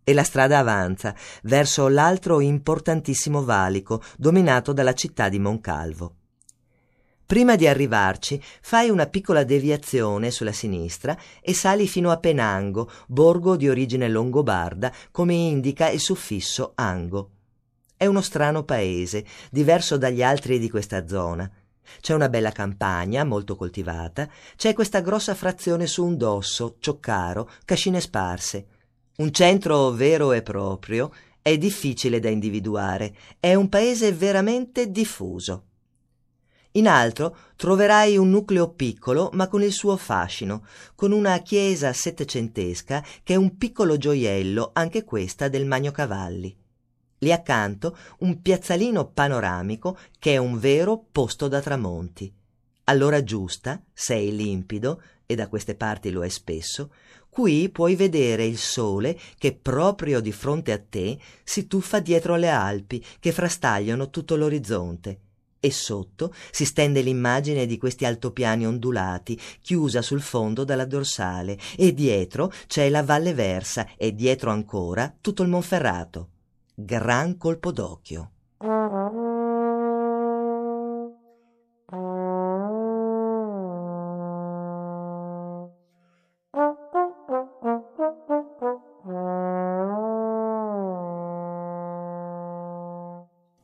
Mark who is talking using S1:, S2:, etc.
S1: e la strada avanza verso l'altro importantissimo valico dominato dalla città di Moncalvo. Prima di arrivarci fai una piccola deviazione sulla sinistra e sali fino a Penango, borgo di origine longobarda, come indica il suffisso ango. È uno strano paese, diverso dagli altri di questa zona. C'è una bella campagna, molto coltivata, c'è questa grossa frazione su un dosso, Cioccaro, cascine sparse. Un centro vero e proprio è difficile da individuare, è un paese veramente diffuso. In alto troverai un nucleo piccolo ma con il suo fascino, con una chiesa settecentesca che è un piccolo gioiello, anche questa del Magnocavalli. Lì accanto un piazzalino panoramico che è un vero posto da tramonti. All'ora giusta, sei limpido, e da queste parti lo è spesso, qui puoi vedere il sole che proprio di fronte a te si tuffa dietro le Alpi che frastagliano tutto l'orizzonte. E sotto si stende l'immagine di questi altopiani ondulati, chiusa sul fondo dalla dorsale, e dietro c'è la Valle Versa e dietro ancora tutto il Monferrato. Gran colpo d'occhio.